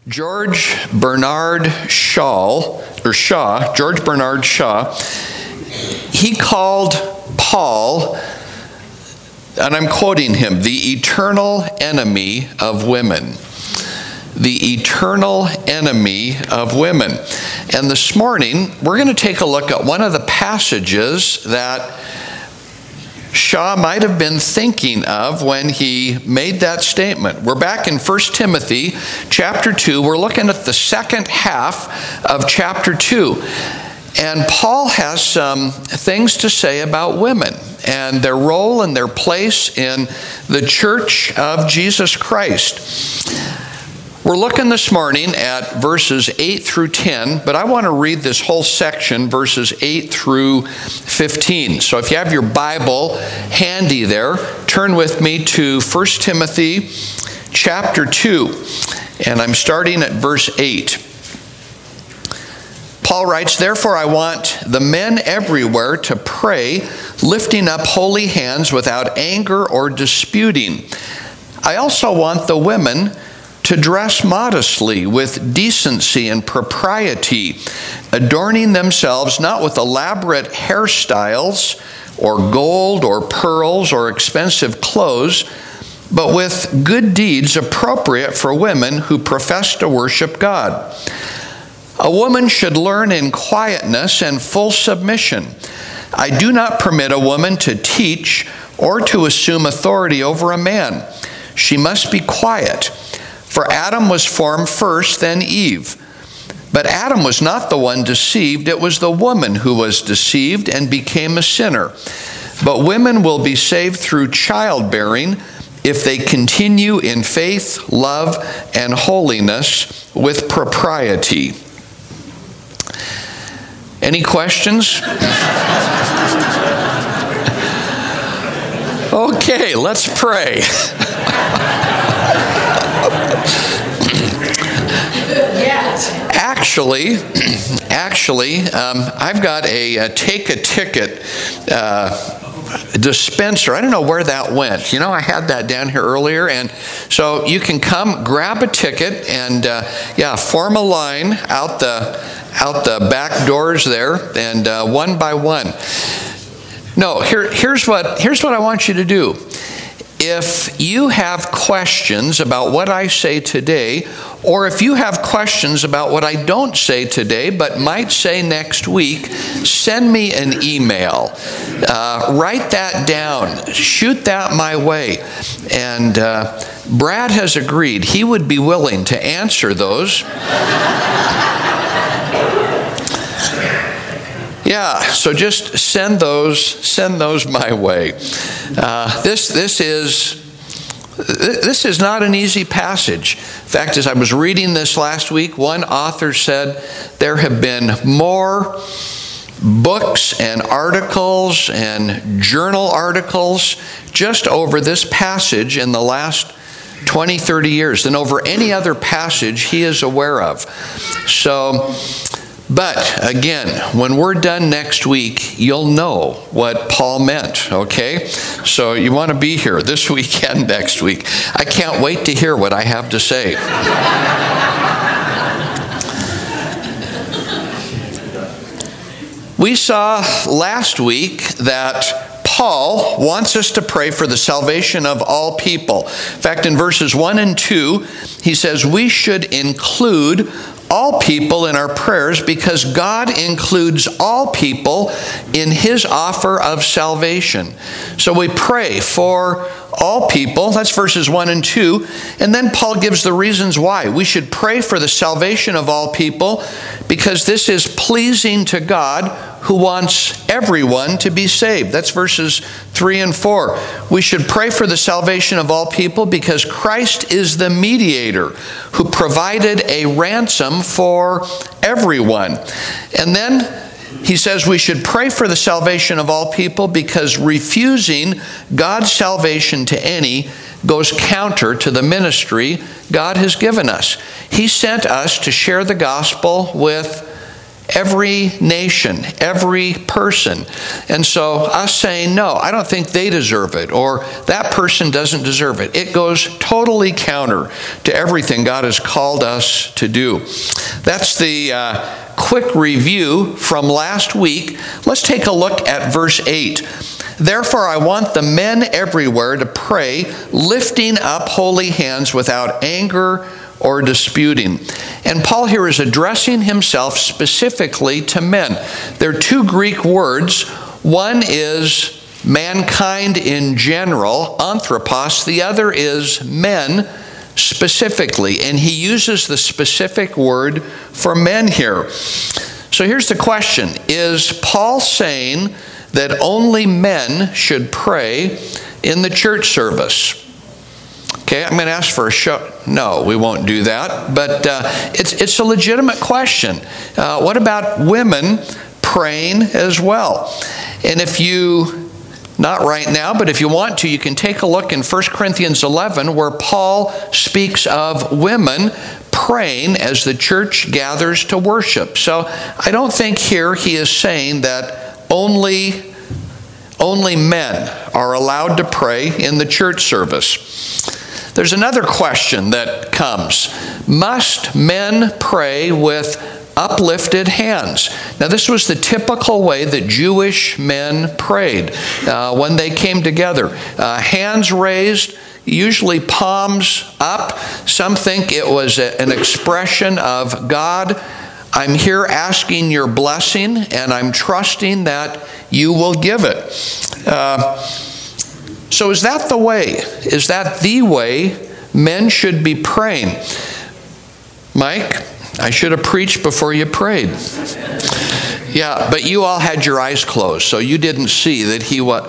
George Bernard Shaw, he called Paul, and I'm quoting him, the eternal enemy of women. The eternal enemy of women. And this morning, we're going to take a look at one of the passages that Shaw might have been thinking of when he made that statement. We're back in 1 Timothy chapter 2. We're looking at the second half of chapter 2. And Paul has some things to say about women and their role and their place in the church of Jesus Christ. We're looking this morning at verses 8 through 10, but I want to read this whole section, verses 8 through 15. So if you have your Bible handy there, turn with me to 1 Timothy chapter 2, and I'm starting at verse 8. Paul writes, "Therefore I want the men everywhere to pray, lifting up holy hands without anger or disputing. I also want the women to dress modestly with decency and propriety, adorning themselves not with elaborate hairstyles or gold or pearls or expensive clothes, but with good deeds appropriate for women who profess to worship God. A woman should learn in quietness and full submission. I do not permit a woman to teach or to assume authority over a man. She must be quiet. For Adam was formed first, then Eve. But Adam was not the one deceived, it was the woman who was deceived and became a sinner. But women will be saved through childbearing if they continue in faith, love, and holiness with propriety." Any questions? Okay, let's pray. Actually, I've got a take a ticket dispenser. I don't know where that went. You know, I had that down here earlier, and so you can come grab a ticket and form a line out the back doors there, and one by one. No, here's what I want you to do. If you have questions about what I say today, or if you have questions about what I don't say today but might say next week, send me an email. Write that down. Shoot that my way. And Brad has agreed. He would be willing to answer those. Yeah, so just send those my way. This is not an easy passage. In fact, as I was reading this last week, one author said there have been more books and articles and journal articles just over this passage in the last 20, 30 years than over any other passage he is aware of. So, but again, when we're done next week, you'll know what Paul meant, okay? So you want to be here this week and next week. I can't wait to hear what I have to say. We saw last week that Paul wants us to pray for the salvation of all people. In fact, in verses 1 and 2, he says we should include all people in our prayers because God includes all people in His offer of salvation. So we pray for all people. That's verses 1 and 2. And then Paul gives the reasons why. We should pray for the salvation of all people because this is pleasing to God who wants everyone to be saved. That's verses 3 and 4. We should pray for the salvation of all people because Christ is the mediator who provided a ransom for everyone. And then he says we should pray for the salvation of all people because refusing God's salvation to any goes counter to the ministry God has given us. He sent us to share the gospel with every nation, every person. And so us saying, no, I don't think they deserve it, or that person doesn't deserve it, it goes totally counter to everything God has called us to do. That's the quick review from last week. Let's take a look at verse 8. Therefore, I want the men everywhere to pray, lifting up holy hands without anger or disputing. And Paul here is addressing himself specifically to men. There are two Greek words. One is mankind in general, anthropos. The other is men specifically. And he uses the specific word for men here. So here's the question. Is Paul saying that only men should pray in the church service? Okay, I'm going to ask for a show. No, we won't do that. But it's a legitimate question. What about women praying as well? And if you, not right now, but if you want to, you can take a look in 1 Corinthians 11 where Paul speaks of women praying as the church gathers to worship. So I don't think here he is saying that only men are allowed to pray in the church service. There's another question that comes. Must men pray with uplifted hands? Now, this was the typical way that Jewish men prayed when they came together. Hands raised, usually palms up. Some think it was an expression of, God, I'm here asking your blessing, and I'm trusting that you will give it. So is that the way? Is that the way men should be praying? Mike, I should have preached before you prayed. Yeah, but you all had your eyes closed, so you didn't see that he was.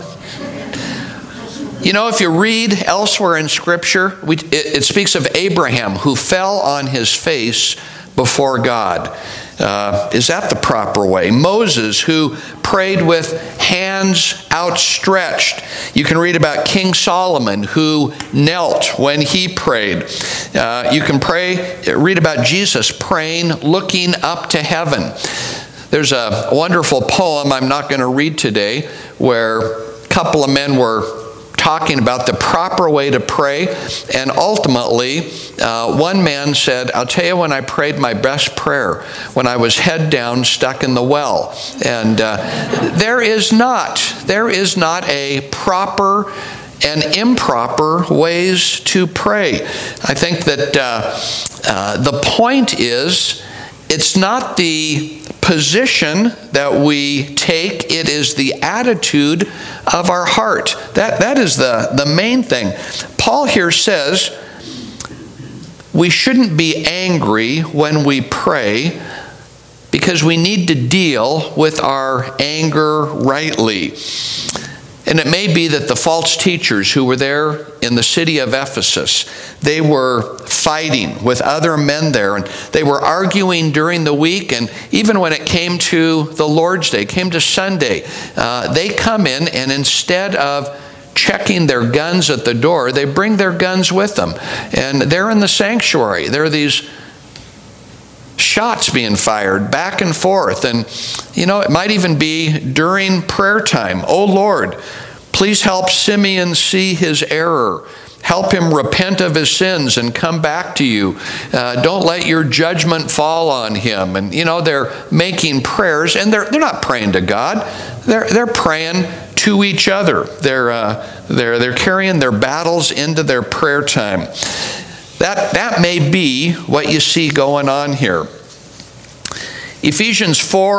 You know, if you read elsewhere in Scripture, it speaks of Abraham who fell on his face before God. Is that the proper way? Moses, who prayed with hands outstretched. You can read about King Solomon, who knelt when he prayed. You can read about Jesus praying, looking up to heaven. There's a wonderful poem I'm not going to read today, where a couple of men were talking about the proper way to pray, and ultimately one man said, I'll tell you when I prayed my best prayer, when I was head down stuck in the well. And there is not a proper and improper ways to pray. I think that the point is, it's not the position that we take, it is the attitude of our heart. That is the main thing. Paul here says we shouldn't be angry when we pray because we need to deal with our anger rightly. And it may be that the false teachers who were there in the city of Ephesus, they were fighting with other men there, and they were arguing during the week, and even when it came to the Lord's Day, came to Sunday, they come in, and instead of checking their guns at the door, they bring their guns with them. And they're in the sanctuary. There are these shots being fired back and forth. And, you know, it might even be during prayer time. Oh, Lord, please help Simeon see his error. Help him repent of his sins and come back to you. Don't let your judgment fall on him. And, you know, they're making prayers, and they're not praying to God. They're praying to each other. They're carrying their battles into their prayer time. That may be what you see going on here. Ephesians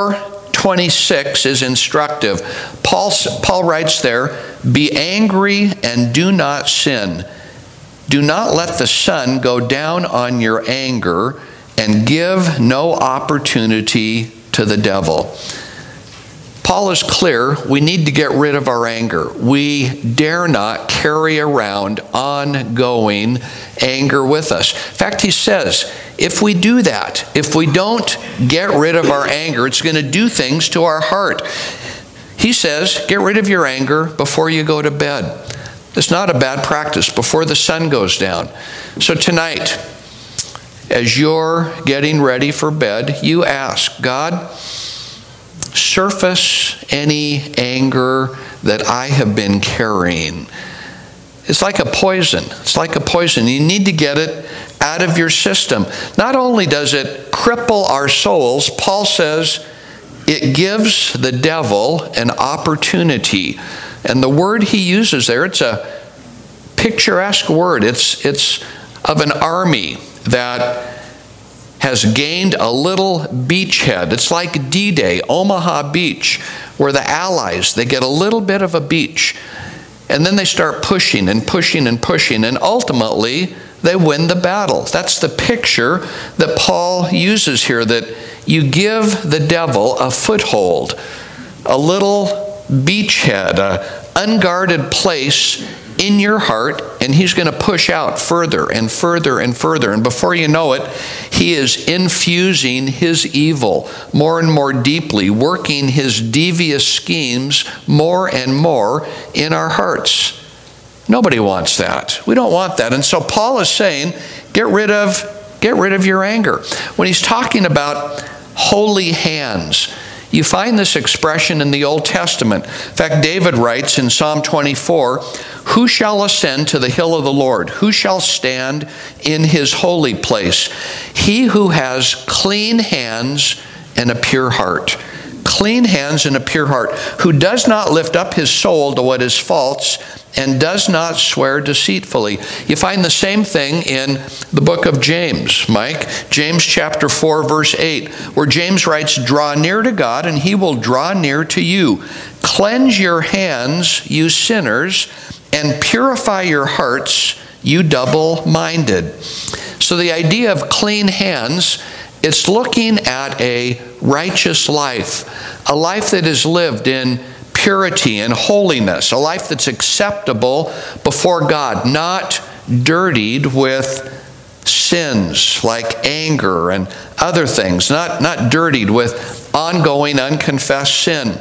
4:26 is instructive. Paul writes there, be angry and do not sin. Do not let the sun go down on your anger, and give no opportunity to the devil. Paul is clear, we need to get rid of our anger. We dare not carry around ongoing anger with us. In fact, he says, if we do that, if we don't get rid of our anger, it's going to do things to our heart. He says, get rid of your anger before you go to bed. It's not a bad practice, before the sun goes down. So tonight, as you're getting ready for bed, you ask, God, surface any anger that I have been carrying. It's like a poison. It's like a poison. You need to get it out of your system. Not only does it cripple our souls, Paul says it gives the devil an opportunity. And the word he uses there, it's a picturesque word. It's of an army that has gained a little beachhead. It's like D-Day, Omaha Beach, where the Allies, they get a little bit of a beach. And then they start pushing and pushing and pushing, and ultimately they win the battle. That's the picture that Paul uses here, that you give the devil a foothold, a little beachhead, an unguarded place in your heart, and he's going to push out further and further and further. And before you know it, he is infusing his evil more and more deeply, working his devious schemes more and more in our hearts. Nobody wants that. We don't want that. And so Paul is saying, get rid of your anger. When he's talking about holy hands, you find this expression in the Old Testament. In fact, David writes in Psalm 24, "Who shall ascend to the hill of the Lord? Who shall stand in his holy place? He who has clean hands and a pure heart." Clean hands and a pure heart, who does not lift up his soul to what is false and does not swear deceitfully. You find the same thing in the book of James, Mike. James chapter 4, verse 8, where James writes, "Draw near to God, and he will draw near to you. Cleanse your hands, you sinners, and purify your hearts, you double-minded." So the idea of clean hands, it's looking at a righteous life, a life that is lived in purity and holiness, a life that's acceptable before God, not dirtied with sins like anger and other things, not dirtied with ongoing unconfessed sin.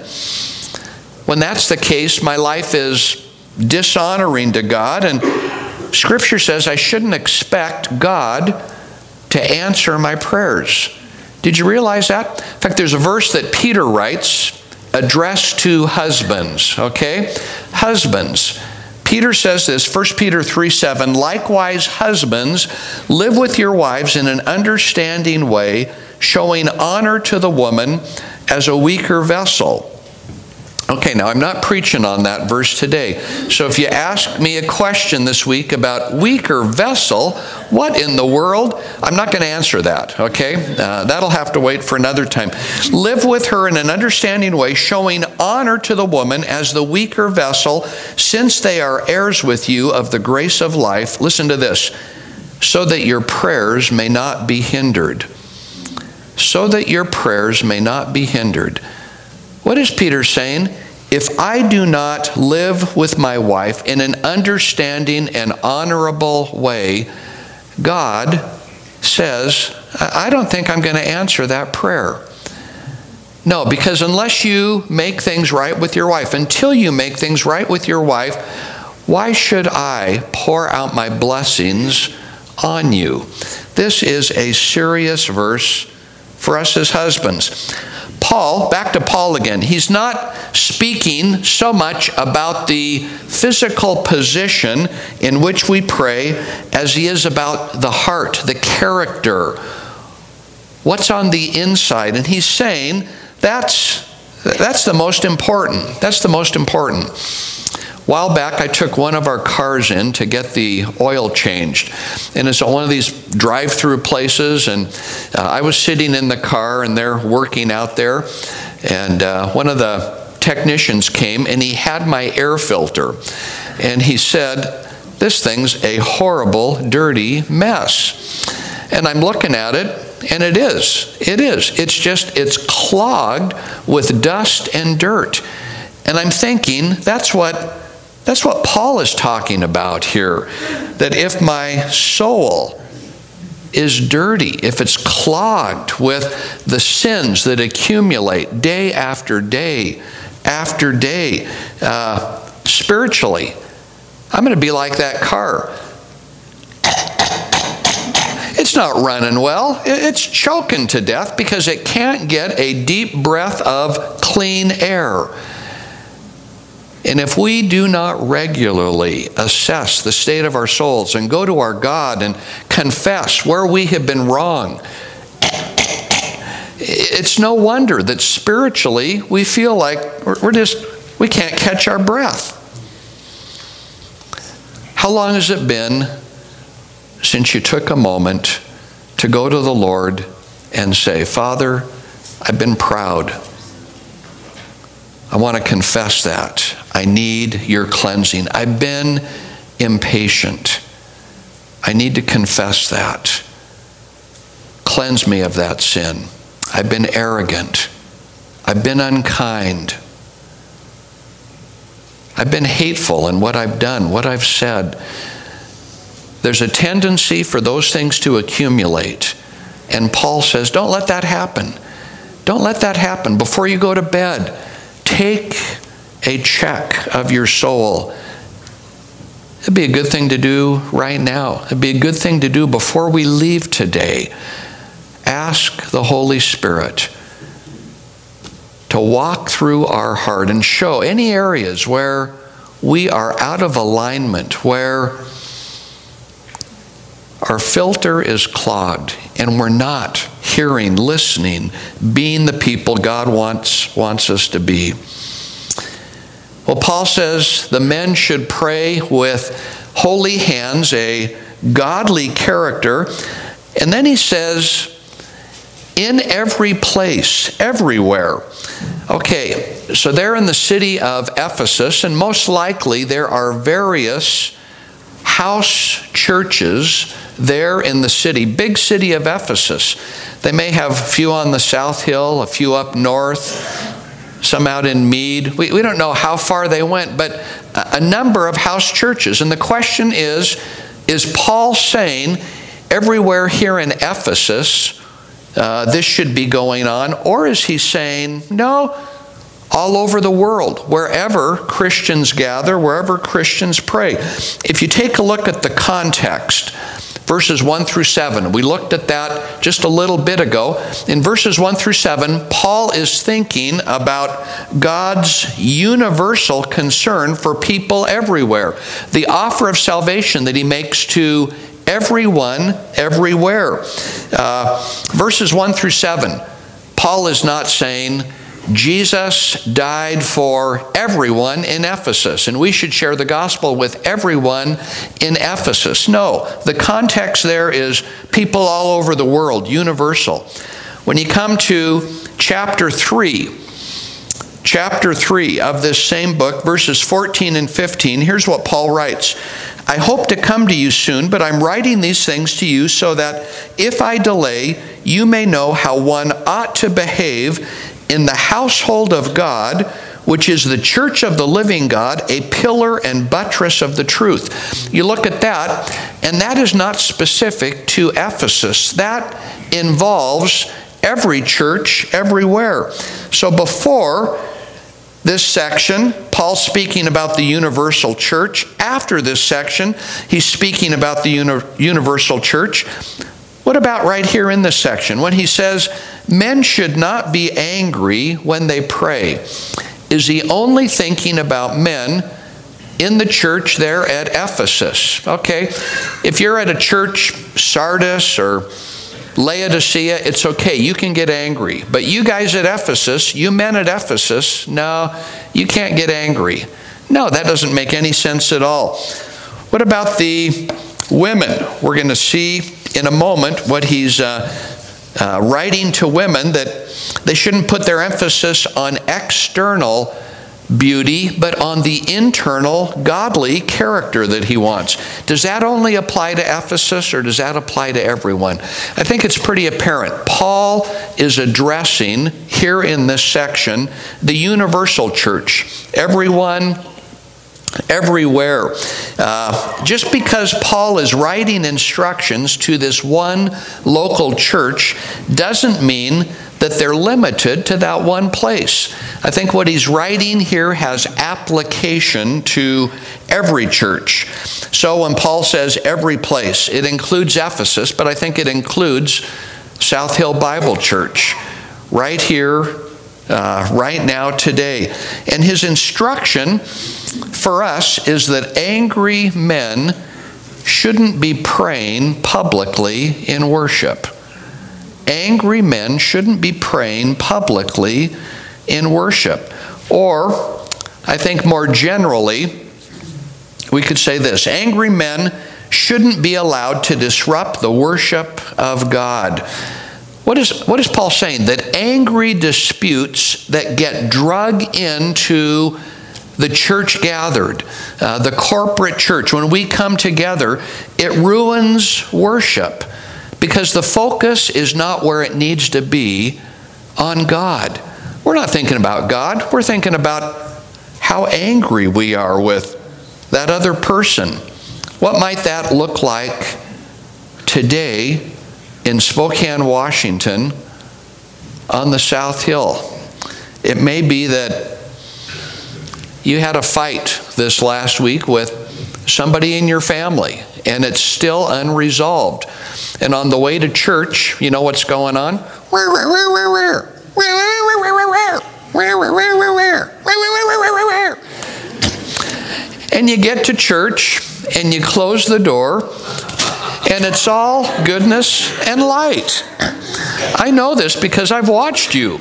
When that's the case, my life is dishonoring to God, and Scripture says I shouldn't expect God to answer my prayers. Did you realize that? In fact, there's a verse that Peter writes addressed to husbands, okay? Husbands. Peter says this, 1 Peter 3:7, "Likewise, husbands, live with your wives in an understanding way, showing honor to the woman as a weaker vessel." Okay, now I'm not preaching on that verse today. So if you ask me a question this week about weaker vessel, what in the world? I'm not going to answer that, okay? That'll have to wait for another time. Live with her in an understanding way, showing honor to the woman as the weaker vessel, since they are heirs with you of the grace of life. Listen to this. So that your prayers may not be hindered. So that your prayers may not be hindered. What is Peter saying? If I do not live with my wife in an understanding and honorable way, God says, I don't think I'm going to answer that prayer. No, because unless you make things right with your wife, until you make things right with your wife, why should I pour out my blessings on you? This is a serious verse for us as husbands. Paul, back to Paul again, he's not speaking so much about the physical position in which we pray as he is about the heart, the character, what's on the inside. And he's saying that's the most important. That's the most important. A while back, I took one of our cars in to get the oil changed. And it's one of these drive-through places, and I was sitting in the car, and they're working out there. And one of the technicians came, and he had my air filter. And he said, "This thing's a horrible, dirty mess." And I'm looking at it, and it is. It is. It's clogged with dust and dirt. And I'm thinking, that's what Paul is talking about here. That if my soul is dirty, if it's clogged with the sins that accumulate day after day after day, spiritually, I'm going to be like that car. It's it's not running well. It's choking to death because it can't get a deep breath of clean air. And if we do not regularly assess the state of our souls and go to our God and confess where we have been wrong, it's no wonder that spiritually we feel like we can't catch our breath. How long has it been since you took a moment to go to the Lord and say, Father, I've been proud. I want to confess that. I need your cleansing. I've been impatient. I need to confess that. Cleanse me of that sin. I've been arrogant. I've been unkind. I've been hateful in what I've done, what I've said. There's a tendency for those things to accumulate. And Paul says, don't let that happen. Don't let that happen. Before you go to bed, take a check of your soul. It'd be a good thing to do right now. It'd be a good thing to do before we leave today. Ask the Holy Spirit to walk through our heart and show any areas where we are out of alignment, where our filter is clogged and we're not hearing, listening, being the people God wants us to be. Well, Paul says the men should pray with holy hands, a godly character. And then he says, in every place, everywhere. Okay, so they're in the city of Ephesus, and most likely there are various house churches there in the city, big city of Ephesus. They may have a few on the South Hill, a few up north, some out in Meade. We don't know how far they went, but a number of house churches. And the question is Paul saying everywhere here in Ephesus this should be going on? Or is he saying, no, all over the world, wherever Christians gather, wherever Christians pray? If you take a look at the context, verses 1 through 7, we looked at that just a little bit ago. In verses 1 through 7, Paul is thinking about God's universal concern for people everywhere. The offer of salvation that he makes to everyone, everywhere. Verses 1 through 7, Paul is not saying Jesus died for everyone in Ephesus, and we should share the gospel with everyone in Ephesus. No, the context there is people all over the world, universal. When you come to chapter 3 of this same book, verses 14 and 15, here's what Paul writes. I hope to come to you soon, but I'm writing these things to you so that if I delay, you may know how one ought to behave in the household of God, which is the church of the living God, a pillar and buttress of the truth. You look at that, and that is not specific to Ephesus. That involves every church everywhere. So before this section, Paul's speaking about the universal church. After this section, he's speaking about the universal church. What about right here in this section? When he says, men should not be angry when they pray. Is he only thinking about men in the church there at Ephesus? Okay, if you're at a church, Sardis or Laodicea, it's okay. You can get angry. But you guys at Ephesus, you men at Ephesus, no, you can't get angry. No, that doesn't make any sense at all. What about the women? We're going to see in a moment what he's writing to women, that they shouldn't put their emphasis on external beauty, but on the internal godly character that he wants. Does that only apply to Ephesus, or does that apply to everyone? I think it's pretty apparent. Paul is addressing here in this section the universal church. Everyone, everywhere. Just because Paul is writing instructions to this one local church doesn't mean that they're limited to that one place. I think what he's writing here has application to every church. So when Paul says every place, it includes Ephesus, but I think it includes South Hill Bible Church, right here, right now, today. And his instruction for us is that angry men shouldn't be praying publicly in worship. Angry men shouldn't be praying publicly in worship. Or, I think more generally, we could say this: angry men shouldn't be allowed to disrupt the worship of God. What is Paul saying? That angry disputes that get drug into the church gathered, the corporate church, when we come together, it ruins worship because the focus is not where it needs to be on God. We're not thinking about God. We're thinking about how angry we are with that other person. What might that look like today in Spokane, Washington, on the South Hill? It may be that you had a fight this last week with somebody in your family, and it's still unresolved. And on the way to church, you know what's going on? And you get to church, and you close the door, and it's all goodness and light. I know this because I've watched you.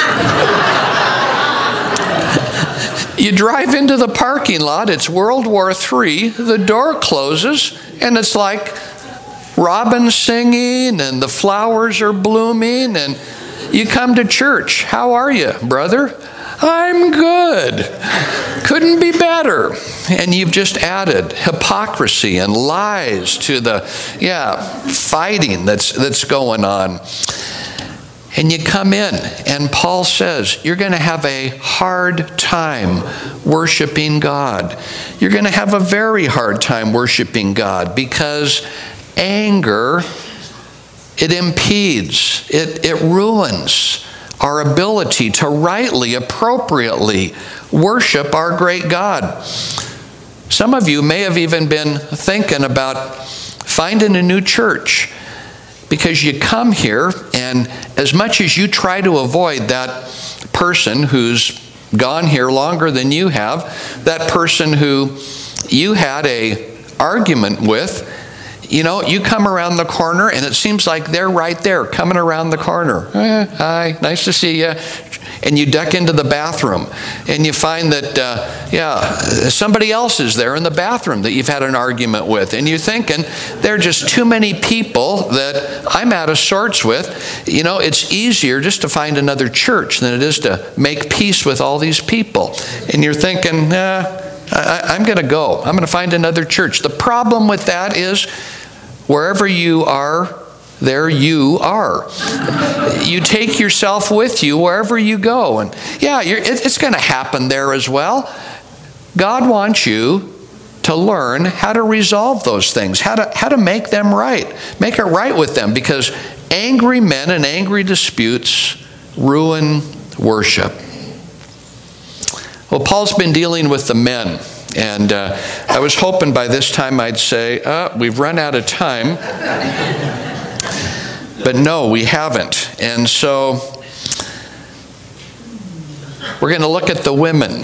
You drive into the parking lot, it's World War III, the door closes, and it's like robins singing, and the flowers are blooming, and you come to church. How are you, brother? I'm good. Couldn't be better. And you've just added hypocrisy and lies to the fighting that's going on. And you come in, and Paul says, you're going to have a hard time worshiping God. You're going to have a very hard time worshiping God because anger, it impedes, it ruins our ability to rightly, appropriately worship our great God. Some of you may have even been thinking about finding a new church, because you come here, and as much as you try to avoid that person who's gone here longer than you have, that person who you had an argument with, you know, you come around the corner, and it seems like they're right there, coming around the corner. Hi, nice to see you. And you duck into the bathroom, and you find that, somebody else is there in the bathroom that you've had an argument with. And you're thinking, there are just too many people that I'm out of sorts with. You know, it's easier just to find another church than it is to make peace with all these people. And you're thinking, I'm going to go. I'm going to find another church. The problem with that is, wherever you are, there you are. You take yourself with you wherever you go. And it's going to happen there as well. God wants you to learn how to resolve those things, how to make them right. Make it right with them, because angry men and angry disputes ruin worship. Well, Paul's been dealing with the men. And I was hoping by this time I'd say, we've run out of time. But no, we haven't. And so we're going to look at the women.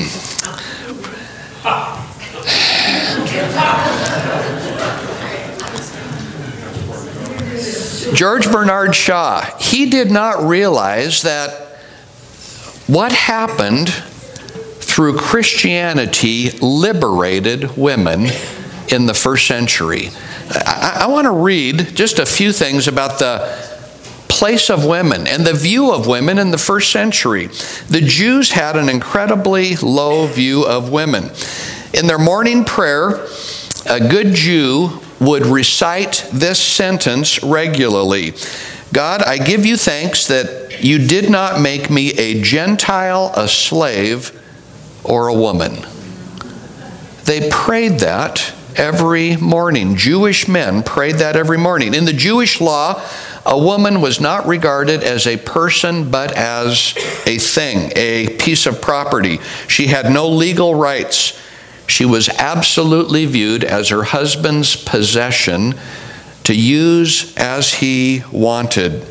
George Bernard Shaw, he did not realize that what happened through Christianity liberated women in the first century. I want to read just a few things about the place of women and the view of women in the first century. The Jews had an incredibly low view of women. In their morning prayer, a good Jew would recite this sentence regularly: God, I give you thanks that you did not make me a Gentile, a slave, or a woman. They prayed that every morning. Jewish men prayed that every morning. In the Jewish law, A woman was not regarded as a person, but as a thing, a piece of property. She had no legal rights. She was absolutely viewed as her husband's possession to use as he wanted.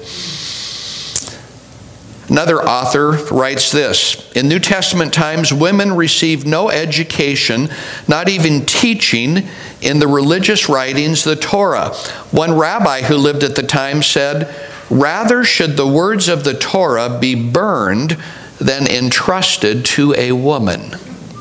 Another author writes this: in New Testament times, women received no education, not even teaching in the religious writings, the Torah. One rabbi who lived at the time said, "Rather should the words of the Torah be burned than entrusted to a woman."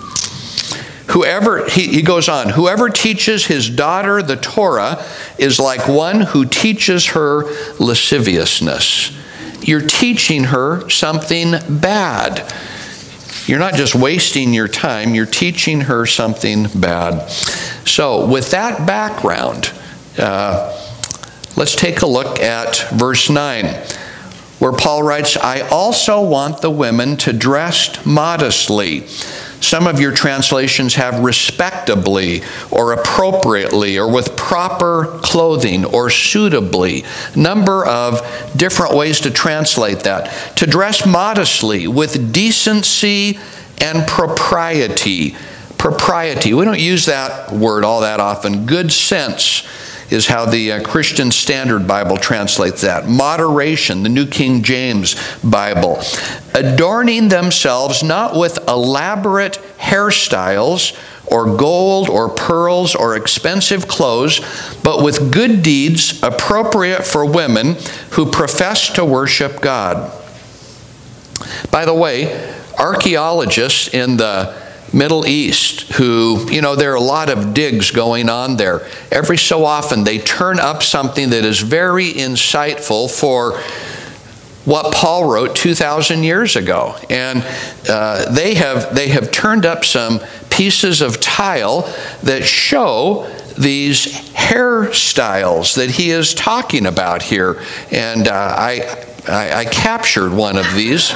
He goes on, whoever teaches his daughter the Torah is like one who teaches her lasciviousness. You're teaching her something bad. You're not just wasting your time, you're teaching her something bad. So with that background, let's take a look at verse 9, where Paul writes, "I also want the women to dress modestly." Some of your translations have respectably or appropriately or with proper clothing or suitably. Number of different ways to translate that. To dress modestly with decency and propriety. Propriety. We don't use that word all that often. Good sense is how the Christian Standard Bible translates that. Moderation, the New King James Bible. Adorning themselves not with elaborate hairstyles or gold or pearls or expensive clothes, but with good deeds appropriate for women who profess to worship God. By the way, archaeologists in the Middle East who, there are a lot of digs going on there. Every so often they turn up something that is very insightful for what Paul wrote 2,000 years ago. And they have turned up some pieces of tile that show these hairstyles that he is talking about here. And I captured one of these.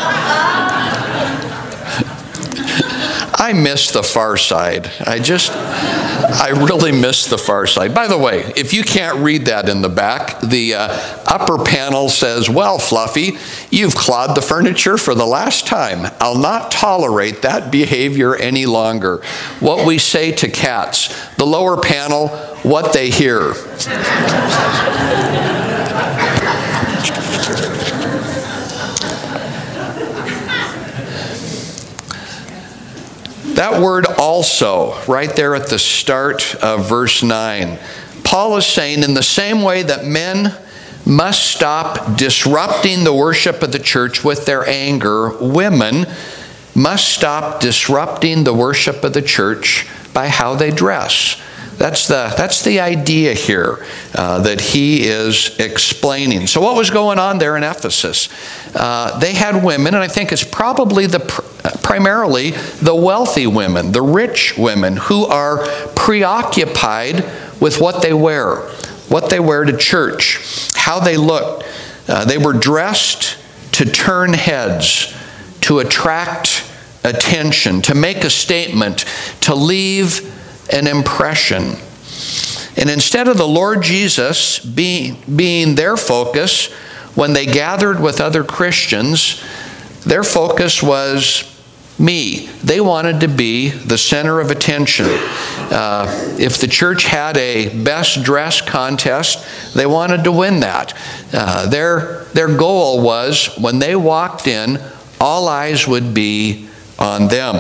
I miss the Far Side. I really miss the Far Side. By the way, if you can't read that in the back, the upper panel says, "Well, Fluffy, you've clawed the furniture for the last time. I'll not tolerate that behavior any longer." What we say to cats. The lower panel, what they hear. That word "also," right there at the start of verse 9. Paul is saying in the same way that men must stop disrupting the worship of the church with their anger, women must stop disrupting the worship of the church by how they dress. That's the idea here that he is explaining. So what was going on there in Ephesus? They had women, and I think it's probably primarily the wealthy women, the rich women, who are preoccupied with what they wear to church, how they look. They were dressed to turn heads, to attract attention, to make a statement, to leave an impression. And instead of the Lord Jesus being their focus when they gathered with other Christians, their focus was me. They wanted to be the center of attention. If the church had a best dress contest, they wanted to win that. Their goal was when they walked in, all eyes would be on them.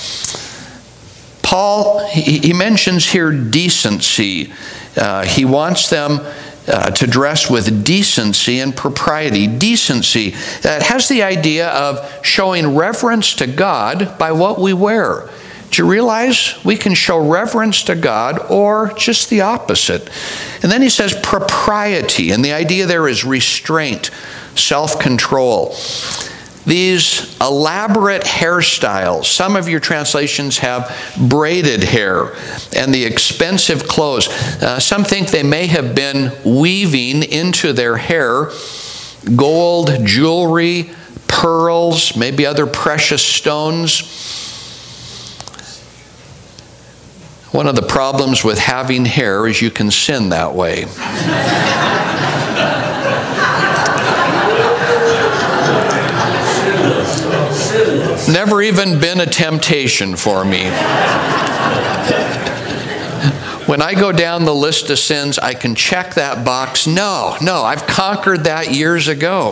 Paul, he mentions here decency. He wants them to dress with decency and propriety. Decency, it has the idea of showing reverence to God by what we wear. Do you realize we can show reverence to God or just the opposite? And then he says propriety, and the idea there is restraint, self-control. These elaborate hairstyles, some of your translations have braided hair, and the expensive clothes. Some think they may have been weaving into their hair gold jewelry, pearls, maybe other precious stones. One of the problems with having hair is you can sin that way. never even been a temptation for me. When I go down the list of sins, I can check that box. No, I've conquered that years ago.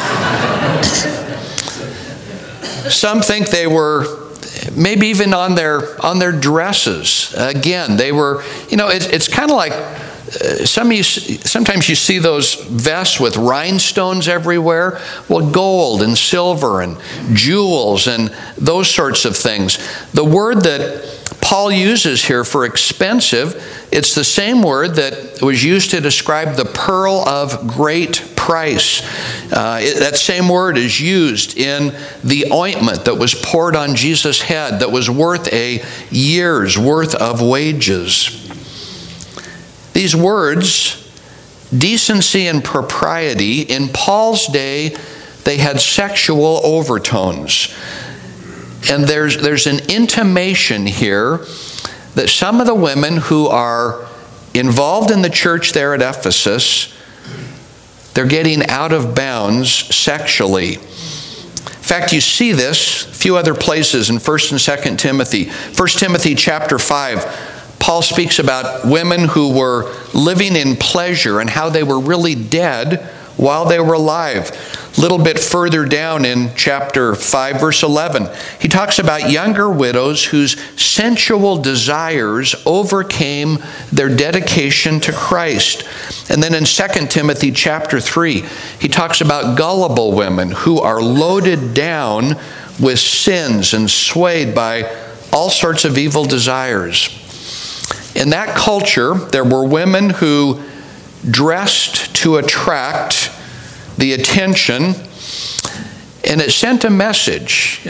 Some think they were maybe even on their dresses. Again, they were, it's kind of like sometimes you see those vests with rhinestones everywhere. Well, gold and silver and jewels and those sorts of things. The word that Paul uses here for expensive, it's the same word that was used to describe the pearl of great price. That same word is used in the ointment that was poured on Jesus' head that was worth a year's worth of wages. These words, decency and propriety, in Paul's day, they had sexual overtones. And there's an intimation here that some of the women who are involved in the church there at Ephesus, they're getting out of bounds sexually. In fact, you see this a few other places in 1 and 2 Timothy. 1 Timothy chapter 5, Paul speaks about women who were living in pleasure and how they were really dead while they were alive. A little bit further down in chapter 5, verse 11, he talks about younger widows whose sensual desires overcame their dedication to Christ. And then in 2 Timothy chapter 3, he talks about gullible women who are loaded down with sins and swayed by all sorts of evil desires. In that culture, there were women who dressed to attract the attention, and it sent a message.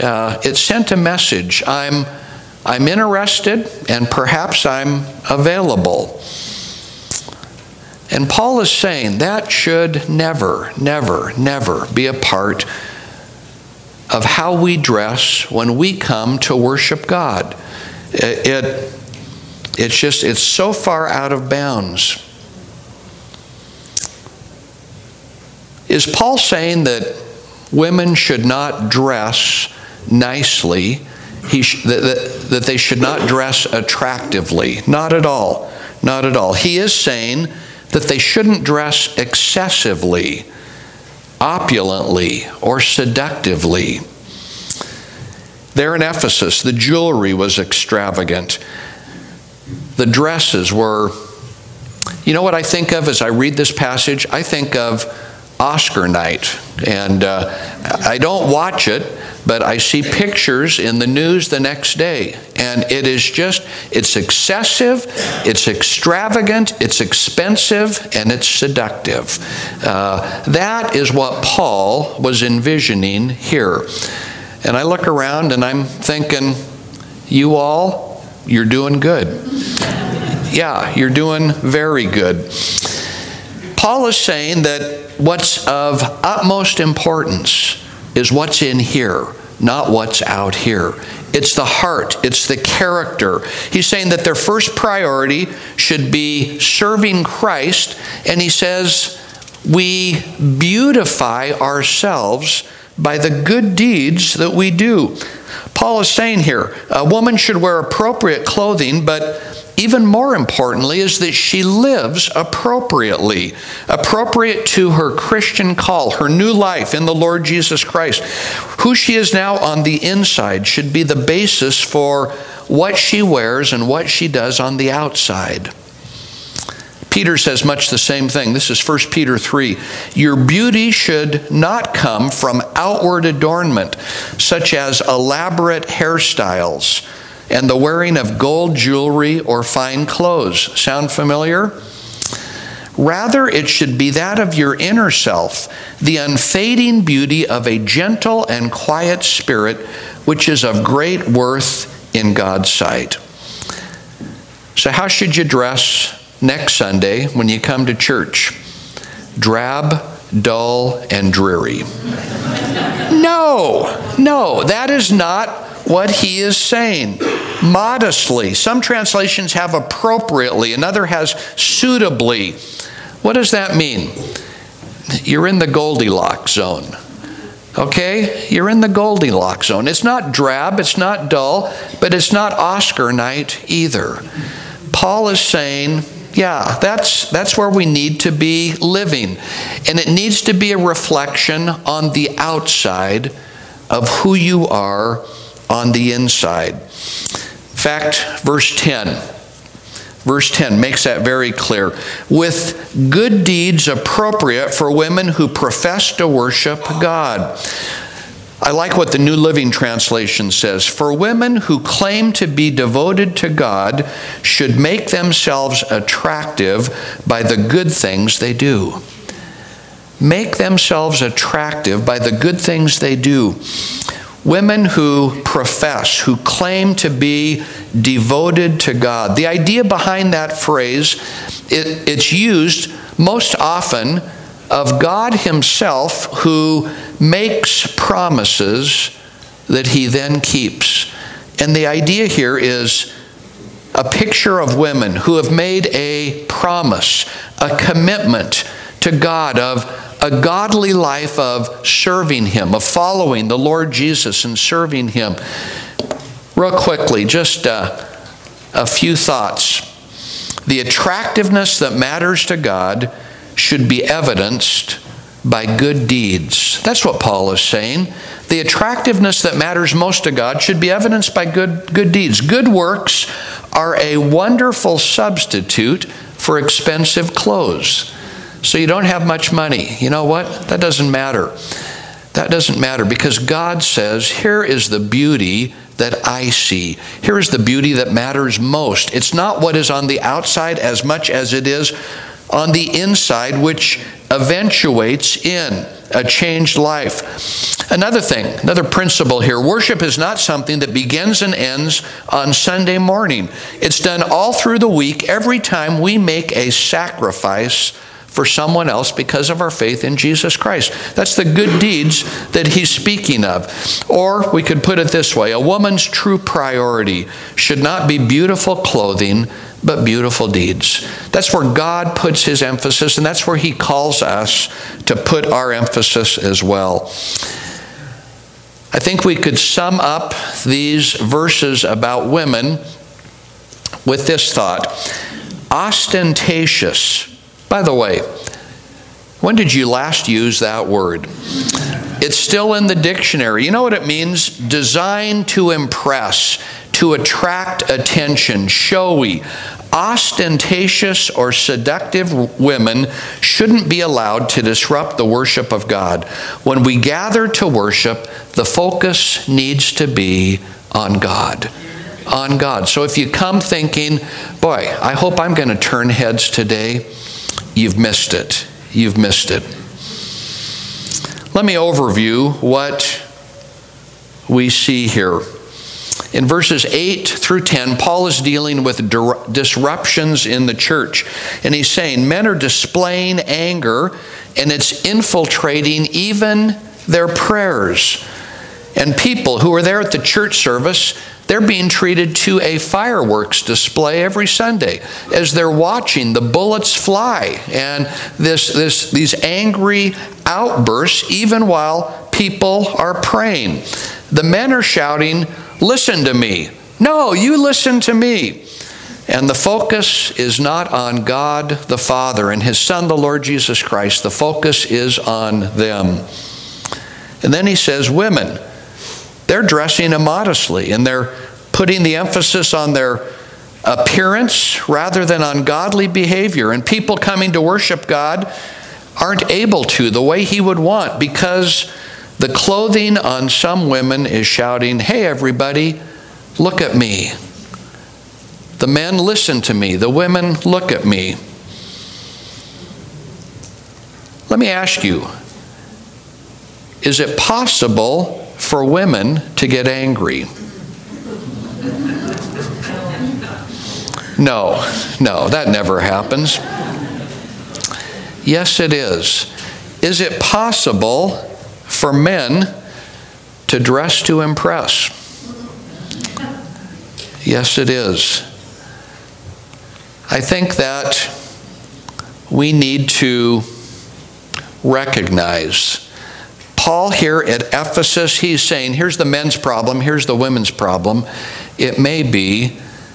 I'm interested, and perhaps I'm available. And Paul is saying that should never, never, never be a part of how we dress when we come to worship God. It's so far out of bounds. Is Paul saying that women should not dress nicely, that they should not dress attractively? Not at all. Not at all. He is saying that they shouldn't dress excessively, opulently, or seductively. There in Ephesus, the jewelry was extravagant. The dresses were, you know what I think of as I read this passage? I think of Oscar night. And I don't watch it, but I see pictures in the news the next day. And it's excessive, it's extravagant, it's expensive, and it's seductive. That is what Paul was envisioning here. And I look around and I'm thinking, you all, you're doing good. Yeah, you're doing very good. Paul is saying that what's of utmost importance is what's in here, not what's out here. It's the heart, it's the character. He's saying that their first priority should be serving Christ, and he says we beautify ourselves by the good deeds that we do. Paul is saying here, a woman should wear appropriate clothing, but even more importantly is that she lives appropriately, appropriate to her Christian call, her new life in the Lord Jesus Christ. Who she is now on the inside should be the basis for what she wears and what she does on the outside. Peter says much the same thing. This is 1 Peter 3. Your beauty should not come from outward adornment, such as elaborate hairstyles and the wearing of gold jewelry or fine clothes. Sound familiar? Rather, it should be that of your inner self, the unfading beauty of a gentle and quiet spirit, which is of great worth in God's sight. So how should you dress next Sunday when you come to church? Drab, dull, and dreary. No, that is not what he is saying. Modestly. Some translations have appropriately, another has suitably. What does that mean? You're in the Goldilocks zone. Okay? You're in the Goldilocks zone. It's not drab, it's not dull, but it's not Oscar night either. Paul is saying, yeah, that's where we need to be living. And it needs to be a reflection on the outside of who you are on the inside. In fact, verse 10 makes that very clear. With good deeds appropriate for women who profess to worship God. I like what the New Living Translation says. For women who claim to be devoted to God should make themselves attractive by the good things they do. Make themselves attractive by the good things they do. Women who profess, who claim to be devoted to God. The idea behind that phrase, it's used most often of God Himself, who makes promises that He then keeps. And the idea here is a picture of women who have made a promise, a commitment to God of a godly life of serving Him, of following the Lord Jesus and serving Him. Real quickly, just a few thoughts. The attractiveness that matters to God should be evidenced by good deeds. That's what Paul is saying. The attractiveness that matters most to God should be evidenced by good deeds. Good works are a wonderful substitute for expensive clothes. So you don't have much money. You know what? That doesn't matter. That doesn't matter, because God says, here is the beauty that I see. Here is the beauty that matters most. It's not what is on the outside as much as it is on the inside, which eventuates in a changed life. Another thing, another principle here, worship is not something that begins and ends on Sunday morning. It's done all through the week, every time we make a sacrifice for someone else because of our faith in Jesus Christ. That's the good deeds that he's speaking of. Or we could put it this way, a woman's true priority should not be beautiful clothing, but beautiful deeds. That's where God puts His emphasis, and that's where He calls us to put our emphasis as well. I think we could sum up these verses about women with this thought. Ostentatious. By the way, when did you last use that word? It's still in the dictionary. You know what it means? Designed to impress, to attract attention, showy. Ostentatious or seductive women shouldn't be allowed to disrupt the worship of God. When we gather to worship, the focus needs to be on God. On God. So if you come thinking, boy, I hope I'm going to turn heads today, you've missed it. You've missed it. Let me overview what we see here. In verses 8 through 10, Paul is dealing with disruptions in the church. And he's saying men are displaying anger, and it's infiltrating even their prayers. And people who are there at the church service, they're being treated to a fireworks display every Sunday as they're watching the bullets fly and these angry outbursts even while people are praying. The men are shouting, "Listen to me." No, you listen to me. And the focus is not on God the Father and His Son, the Lord Jesus Christ. The focus is on them. And then he says, women, they're dressing immodestly, and they're putting the emphasis on their appearance rather than on godly behavior. And people coming to worship God aren't able to the way He would want, because the clothing on some women is shouting, "Hey everybody, look at me." The men, listen to me. The women, look at me. Let me ask you, is it possible for women to get angry? No, that never happens. Yes, it is. Is it possible for men to dress to impress? Yes, it is. I think that we need to recognize Paul here at Ephesus, he's saying, here's the men's problem, here's the women's problem. It may be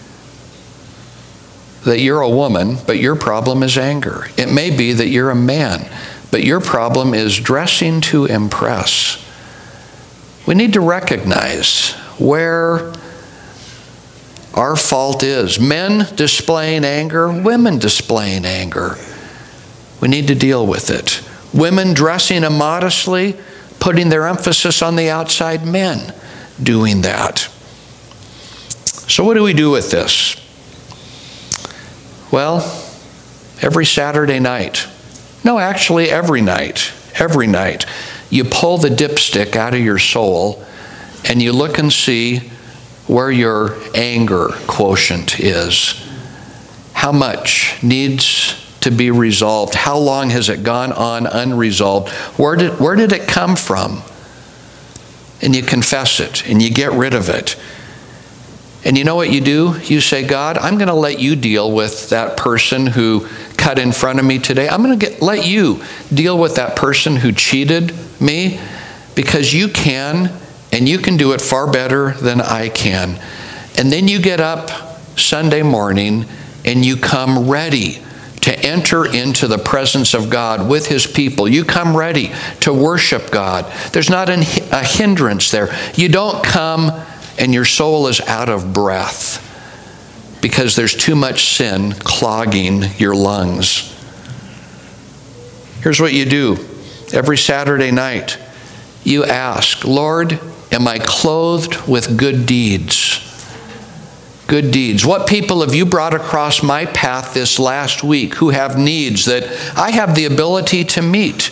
that you're a woman, but your problem is anger. It may be that you're a man, but your problem is dressing to impress. We need to recognize where our fault is. Men displaying anger, women displaying anger. We need to deal with it. Women dressing immodestly, putting their emphasis on the outside, men doing that. So what do we do with this? Well, every Saturday night, no, actually every night, you pull the dipstick out of your soul and you look and see where your anger quotient is. How much needs to be resolved? How long has it gone on unresolved? Where did it come from? And you confess it and you get rid of it. And you know what you do? You say, God, I'm going to let you deal with that person who cut in front of me today. I'm going to let you deal with that person who cheated me, because you can, and you can do it far better than I can. And then you get up Sunday morning and you come ready to enter into the presence of God with His people. You come ready to worship God. There's not a hindrance there. You don't come and your soul is out of breath because there's too much sin clogging your lungs. Here's what you do. Every Saturday night, you ask, Lord, am I clothed with good deeds? Good deeds. What people have you brought across my path this last week who have needs that I have the ability to meet?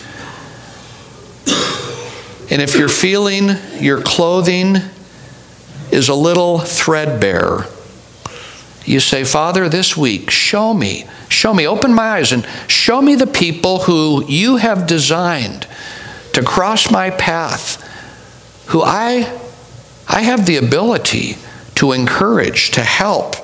And if you're feeling your clothing is a little threadbare, you say, Father, this week, show me, open my eyes and show me the people who you have designed to cross my path, who I have the ability to encourage, to help.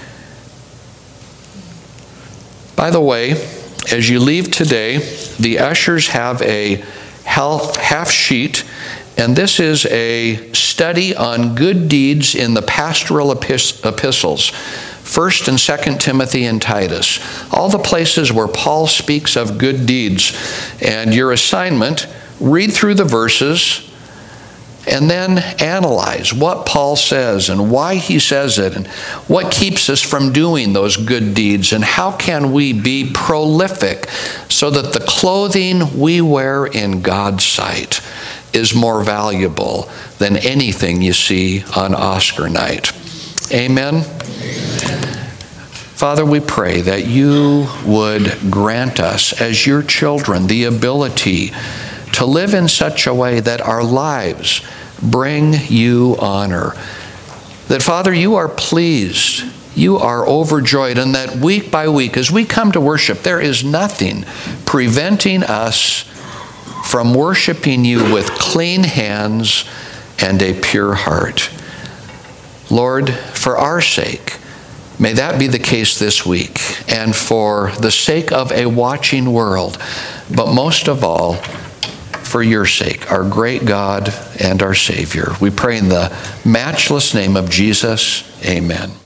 By the way, as you leave today, the ushers have a half sheet, and this is a study on good deeds in the pastoral epistles, 1 and 2 Timothy and Titus, all the places where Paul speaks of good deeds. And your assignment, read through the verses and then analyze what Paul says and why he says it and what keeps us from doing those good deeds and how can we be prolific so that the clothing we wear in God's sight is more valuable than anything you see on Oscar night. Amen? Father, we pray that you would grant us as your children the ability to live in such a way that our lives bring you honor. That, Father, you are pleased, you are overjoyed, and that week by week, as we come to worship, there is nothing preventing us from worshiping you with clean hands and a pure heart. Lord, for our sake, may that be the case this week, and for the sake of a watching world, but most of all, for your sake, our great God and our Savior. We pray in the matchless name of Jesus. Amen.